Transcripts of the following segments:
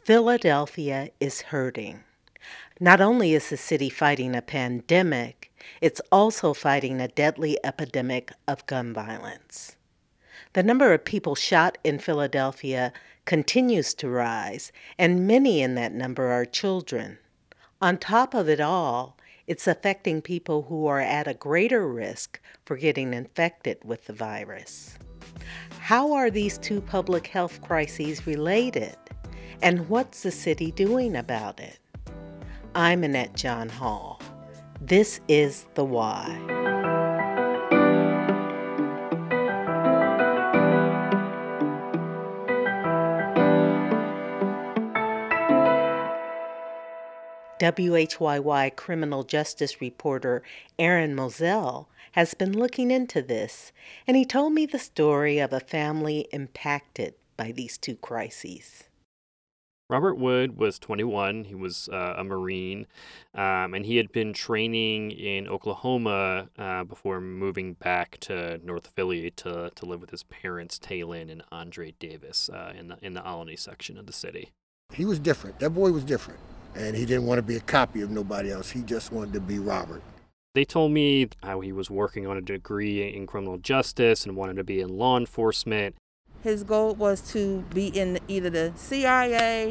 Philadelphia is hurting. Not only is the city fighting a pandemic, it's also fighting a deadly epidemic of gun violence. The number of people shot in Philadelphia continues to rise, and many in that number are children. On top of it all, it's affecting people who are at a greater risk for getting infected with the virus. How are these two public health crises related? And what's the city doing about it? I'm Annette John Hall. This is The Why. WHYY criminal justice reporter Aaron Moselle has been looking into this, and he told me the story of a family impacted by these two crises. Robert Wood was 21. He was a Marine, and he had been training in Oklahoma before moving back to North Philly to live with his parents, Taylin and Andre Davis, in the Olney section of the city. He was different. That boy was different, and he didn't want to be a copy of nobody else. He just wanted to be Robert. They told me how he was working on a degree in criminal justice and wanted to be in law enforcement. His goal was to be in either the CIA,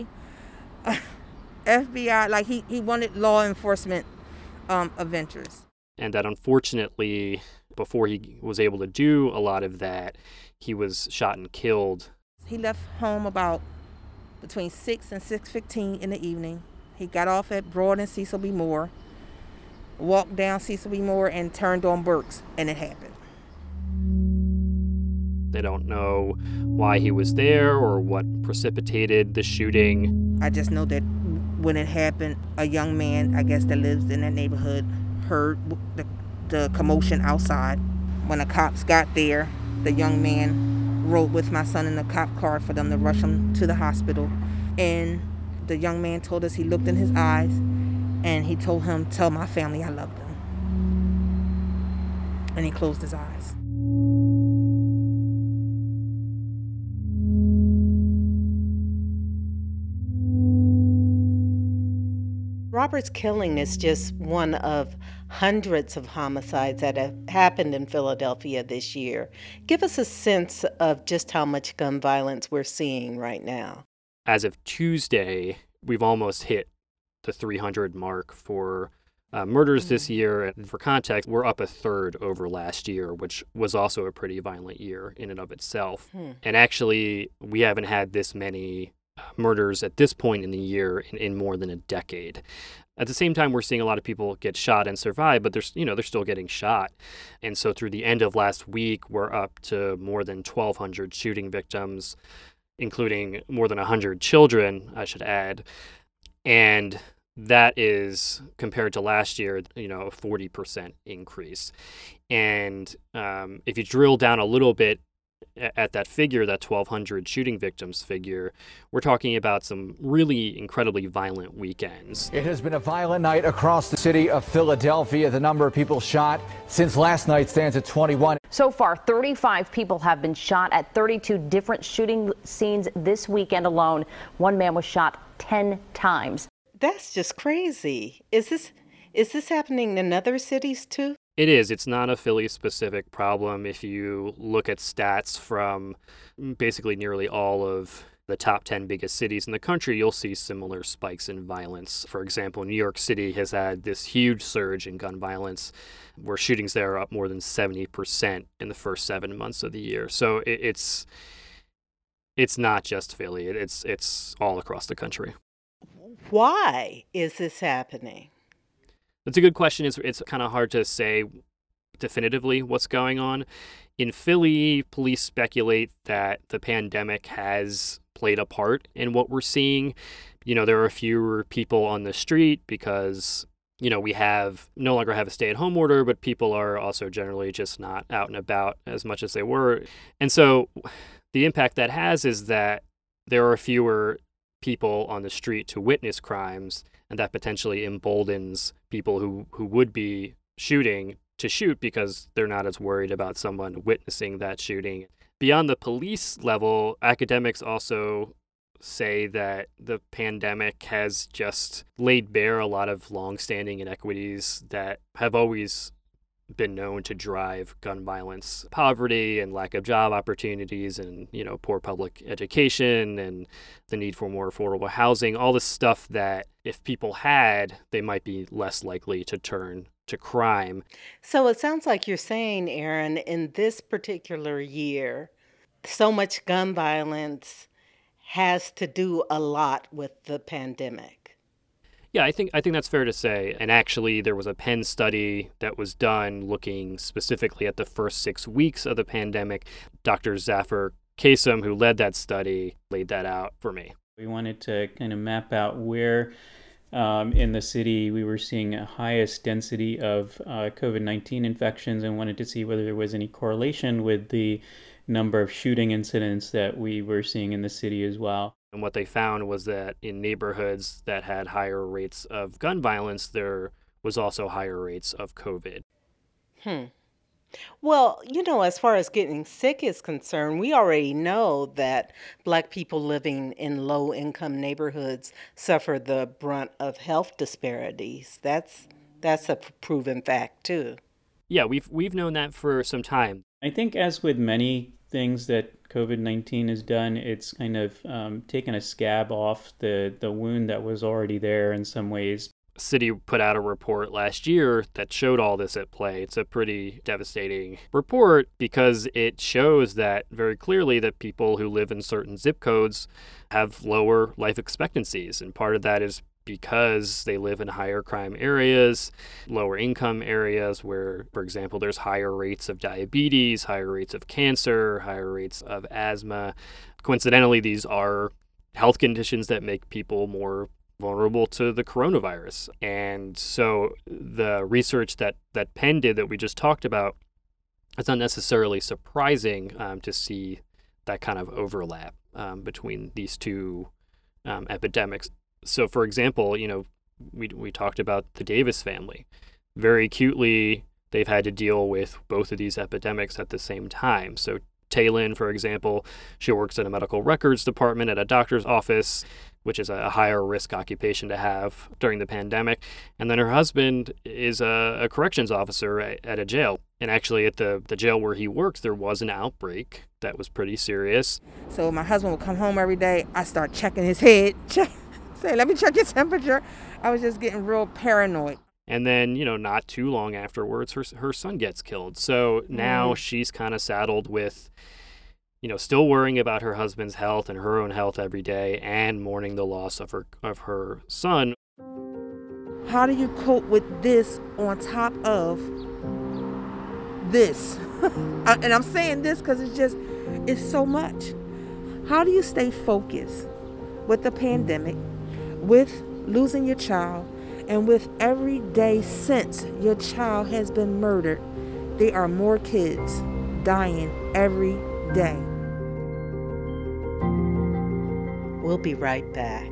FBI, like he wanted law enforcement adventures. And that unfortunately, before he was able to do a lot of that, he was shot and killed. He left home about between 6 and 6:15 in the evening. He got off at Broad and Cecil B. Moore, walked down Cecil B. Moore and turned on Burks, and it happened. They don't know why he was there or what precipitated the shooting. I just know that when it happened, a young man, I guess, that lives in that neighborhood heard the commotion outside. When the cops got there, the young man rode with my son in the cop car for them to rush him to the hospital. And the young man told us he looked in his eyes and he told him, "Tell my family I love them." And he closed his eyes. Robert's killing is just one of hundreds of homicides that have happened in Philadelphia this year. Give us a sense of just how much gun violence we're seeing right now. As of Tuesday, we've almost hit the 300 mark for murders this year. And for context, we're up a third over last year, which was also a pretty violent year in and of itself. And actually, we haven't had this many murders at this point in the year in more than a decade. At the same time, we're seeing a lot of people get shot and survive, but they're still getting shot. And so through the end of last week, we're up to more than 1,200 shooting victims, including more than 100 children, I should add. And that is, compared to last year, a 40% increase. And if you drill down a little bit at that figure, that 1,200 shooting victims figure, we're talking about some really incredibly violent weekends. It has been a violent night across the city of Philadelphia. The number of people shot since last night stands at 21. So far, 35 people have been shot at 32 different shooting scenes this weekend alone. One man was shot 10 times. That's just crazy. Is this happening in other cities too? It is. It's not a Philly-specific problem. If you look at stats from basically nearly all of the top 10 biggest cities in the country, you'll see similar spikes in violence. For example, New York City has had this huge surge in gun violence, where shootings there are up more than 70% in the first 7 months of the year. So it's not just Philly. It's all across the country. Why is this happening? That's a good question. It's kind of hard to say definitively what's going on. In Philly, police speculate that the pandemic has played a part in what we're seeing. There are fewer people on the street because, we no longer have a stay-at-home order, but people are also generally just not out and about as much as they were. And so the impact that has is that there are fewer people on the street to witness crimes, and that potentially emboldens people who would be shooting to shoot because they're not as worried about someone witnessing that shooting. Beyond the police level, academics also say that the pandemic has just laid bare a lot of longstanding inequities that have always been known to drive gun violence, poverty and lack of job opportunities and, poor public education and the need for more affordable housing, all this stuff that if people had, they might be less likely to turn to crime. So it sounds like you're saying, Aaron, in this particular year, so much gun violence has to do a lot with the pandemic. Yeah, I think that's fair to say. And actually, there was a Penn study that was done looking specifically at the first 6 weeks of the pandemic. Dr. Zafar Kasem, who led that study, laid that out for me. We wanted to kind of map out where in the city we were seeing a highest density of COVID-19 infections and wanted to see whether there was any correlation with the number of shooting incidents that we were seeing in the city as well. And what they found was that in neighborhoods that had higher rates of gun violence, there was also higher rates of COVID. Well, as far as getting sick is concerned, we already know that Black people living in low-income neighborhoods suffer the brunt of health disparities. That's a proven fact, too. Yeah, we've known that for some time. I think as with many things that COVID-19 has done, it's kind of taken a scab off the wound that was already there in some ways. City put out a report last year that showed all this at play. It's a pretty devastating report because it shows that very clearly that people who live in certain zip codes have lower life expectancies. And part of that is because they live in higher crime areas, lower income areas where, for example, there's higher rates of diabetes, higher rates of cancer, higher rates of asthma. Coincidentally, these are health conditions that make people more vulnerable to the coronavirus. And so the research that Penn did that we just talked about, it's not necessarily surprising to see that kind of overlap between these two epidemics. So, for example, we talked about the Davis family. Very acutely, they've had to deal with both of these epidemics at the same time. So Taylin, for example, she works in a medical records department at a doctor's office, which is a higher risk occupation to have during the pandemic. And then her husband is a corrections officer at a jail. And actually at the jail where he works, there was an outbreak that was pretty serious. So my husband would come home every day. I start checking his head. Say, let me check your temperature. I was just getting real paranoid. And then, not too long afterwards, her son gets killed. So now she's kind of saddled with, still worrying about her husband's health and her own health every day and mourning the loss of her son. How do you cope with this on top of this? And I'm saying this because it's so much. How do you stay focused with the pandemic, with losing your child, and with every day since your child has been murdered, there are more kids dying every day? We'll be right back.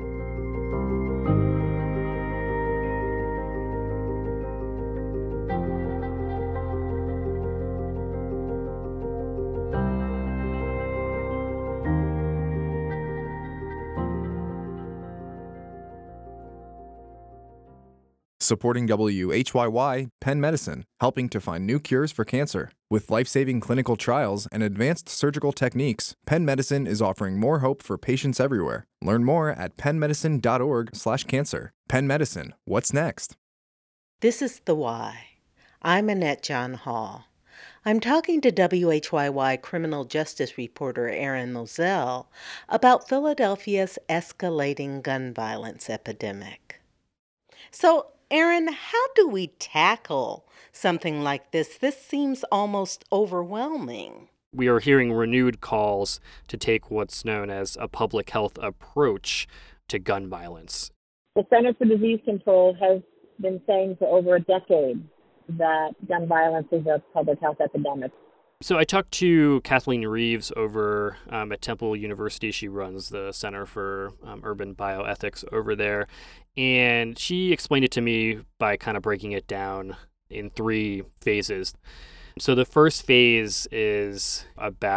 Supporting WHYY, Penn Medicine, helping to find new cures for cancer. With life-saving clinical trials and advanced surgical techniques, Penn Medicine is offering more hope for patients everywhere. Learn more at pennmedicine.org/cancer. Penn Medicine, what's next? This is The Why. I'm Annette John Hall. I'm talking to WHYY criminal justice reporter Aaron Moselle about Philadelphia's escalating gun violence epidemic. So, Aaron, how do we tackle something like this? This seems almost overwhelming. We are hearing renewed calls to take what's known as a public health approach to gun violence. The Center for Disease Control has been saying for over a decade that gun violence is a public health epidemic. So I talked to Kathleen Reeves over at Temple University. She runs the Center for Urban Bioethics over there. And she explained it to me by kind of breaking it down in 3 phases. So the first phase is about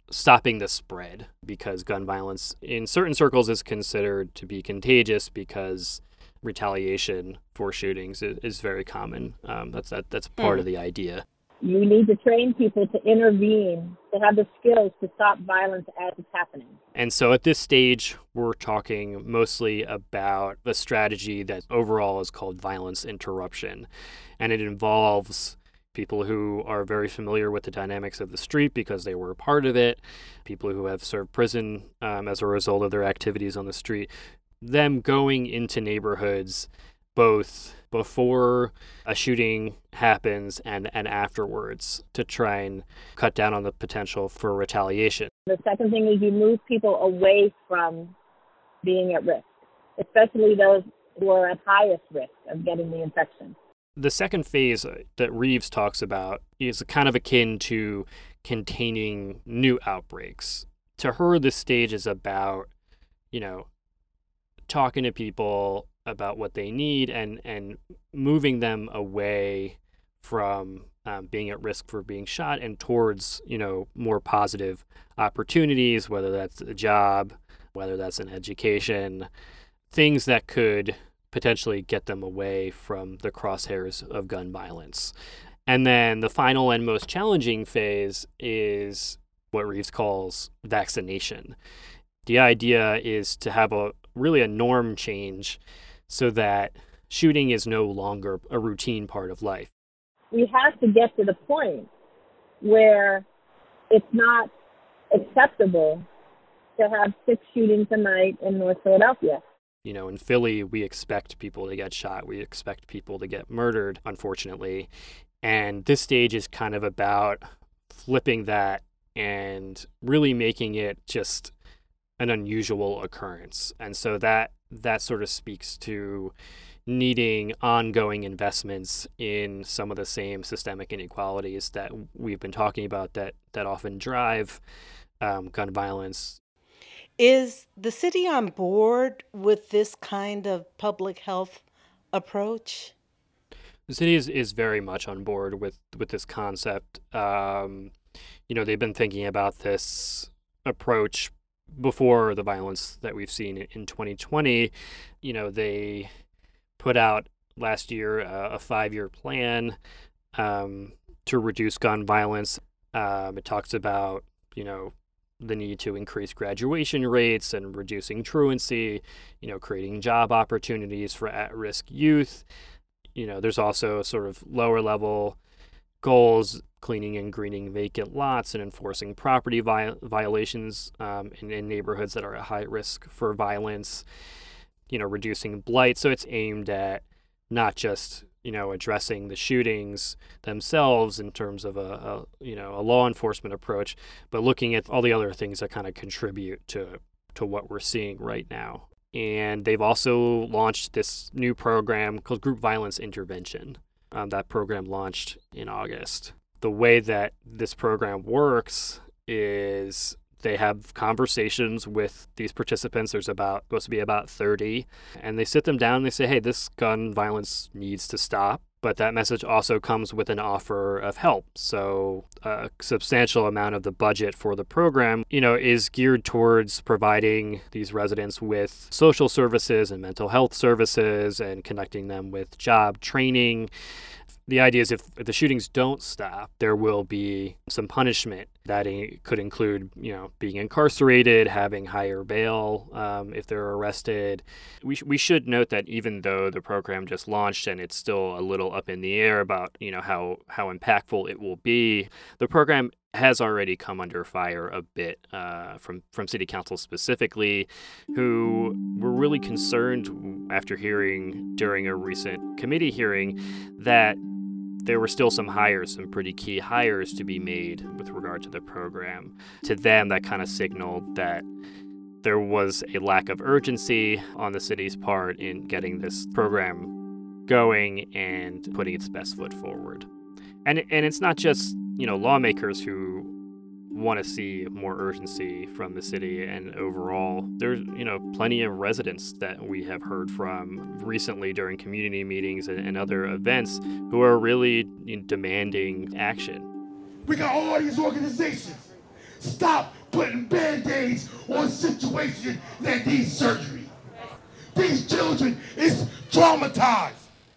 stopping the spread, because gun violence in certain circles is considered to be contagious because retaliation for shootings is very common. That's part of the idea. You need to train people to intervene, to have the skills to stop violence as it's happening. And so at this stage, we're talking mostly about a strategy that overall is called violence interruption. And it involves people who are very familiar with the dynamics of the street because they were a part of it, people who have served prison as a result of their activities on the street, them going into neighborhoods both before a shooting happens and afterwards to try and cut down on the potential for retaliation. The second thing is you move people away from being at risk, especially those who are at highest risk of getting the infection. The second phase that Reeves talks about is kind of akin to containing new outbreaks. To her, this stage is about, talking to people about what they need and moving them away from being at risk for being shot and towards, more positive opportunities, whether that's a job, whether that's an education, things that could potentially get them away from the crosshairs of gun violence. And then the final and most challenging phase is what Reeves calls vaccination. The idea is to have a norm change so that shooting is no longer a routine part of life. We have to get to the point where it's not acceptable to have 6 shootings a night in North Philadelphia. In Philly, we expect people to get shot. We expect people to get murdered, unfortunately. And this stage is kind of about flipping that and really making it just an unusual occurrence. And so that sort of speaks to needing ongoing investments in some of the same systemic inequalities that we've been talking about that often drive gun violence. Is the city on board with this kind of public health approach? The city is very much on board with this concept. They've been thinking about this approach before the violence that we've seen in 2020. They put out last year a 5-year plan to reduce gun violence. It talks about, the need to increase graduation rates and reducing truancy, creating job opportunities for at-risk youth. There's also sort of lower level goals, cleaning and greening vacant lots and enforcing property violations in neighborhoods that are at high risk for violence, reducing blight. So it's aimed at not just, addressing the shootings themselves in terms of a law enforcement approach, but looking at all the other things that kind of contribute to what we're seeing right now. And they've also launched this new program called Group Violence Intervention. That program launched in August. The way that this program works is they have conversations with these participants. There's supposed to be about 30, and they sit them down and they say, hey, this gun violence needs to stop. But that message also comes with an offer of help. So a substantial amount of the budget for the program, is geared towards providing these residents with social services and mental health services and connecting them with job training. The idea is if the shootings don't stop, there will be some punishment that could include, being incarcerated, having higher bail if they're arrested. We should note that even though the program just launched and it's still a little up in the air about, how impactful it will be, the program has already come under fire a bit from City Council specifically, who were really concerned after hearing during a recent committee hearing that there were still some pretty key hires to be made with regard to the program. To them, that kind of signaled that there was a lack of urgency on the city's part in getting this program going and putting its best foot forward. And it's not just, lawmakers who want to see more urgency from the city, and overall there's plenty of residents that we have heard from recently during community meetings and other events who are really demanding action. We got all these organizations. Stop putting Band-Aids on situations that need surgery. These children is traumatized.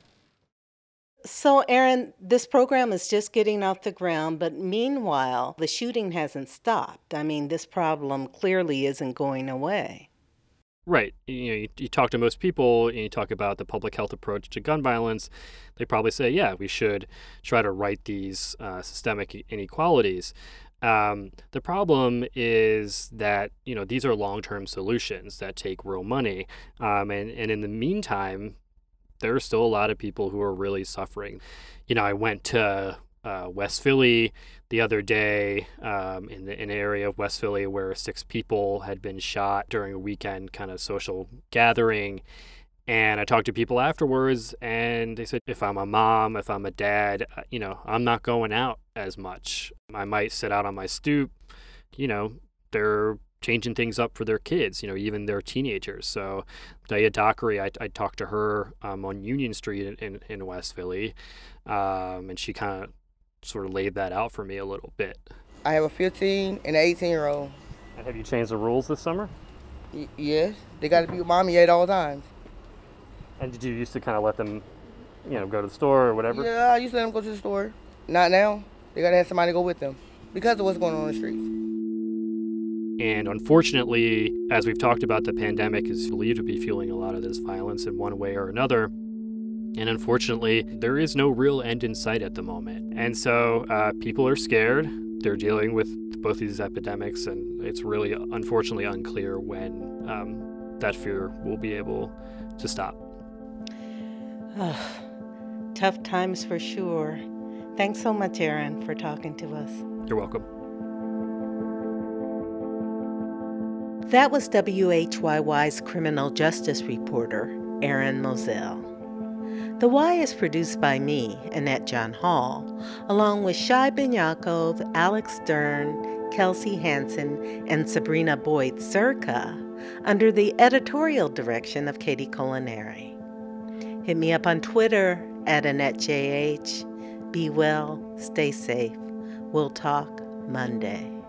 So, Aaron, this program is just getting off the ground, but meanwhile, the shooting hasn't stopped. I mean, this problem clearly isn't going away. Right. You talk to most people and you talk about the public health approach to gun violence. They probably say, yeah, we should try to right these systemic inequalities. The problem is that, these are long-term solutions that take real money. And in the meantime, there are still a lot of people who are really suffering. I went to West Philly the other day, in an area of West Philly where 6 people had been shot during a weekend kind of social gathering. And I talked to people afterwards, and they said, if I'm a mom, if I'm a dad, I'm not going out as much. I might sit out on my stoop. They're changing things up for their kids, even their teenagers. So Daya Dockery, I talked to her on Union Street in West Philly, and she kind of sort of laid that out for me a little bit. I have a 15 and an 18-year-old. And have you changed the rules this summer? Yes. They got to be with mommy at all times. And did you used to kind of let them, go to the store or whatever? Yeah, I used to let them go to the store. Not now. They got to have somebody go with them because of what's going on in the streets. And unfortunately, as we've talked about, the pandemic is believed to be fueling a lot of this violence in one way or another. And unfortunately, there is no real end in sight at the moment. And so people are scared. They're dealing with both these epidemics, and it's really, unfortunately, unclear when that fear will be able to stop. Tough times for sure. Thanks so much, Aaron, for talking to us. You're welcome. That was WHYY's criminal justice reporter, Aaron Moselle. The Y is produced by me, Annette John Hall, along with Shai Ben Yaakov, Alex Stern, Kelsey Hansen, and Sabrina Boyd Circa, under the editorial direction of Katie Culinary. Hit me up on Twitter @AnnetteJH. Be well, stay safe. We'll talk Monday.